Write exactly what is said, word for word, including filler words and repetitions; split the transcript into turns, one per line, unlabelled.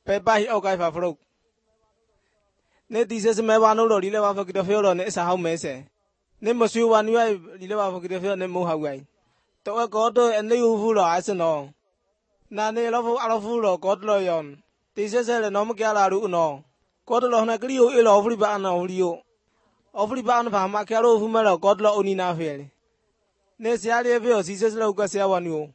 Pepai okai fafro. Ne dices me van olo lile va fakita feo ne sa hau mese. Ne mosu wan yai lile va fakita feo ne mo hawai. To a god and the ufulo as no. Na ne lofu alafulo god loyon. Dices a no gala no. God lo na grio il ovri ba na olio. Ovri ba na ma caro fumero god lo onina fele. Ne siali veo dices lo gasia wanu.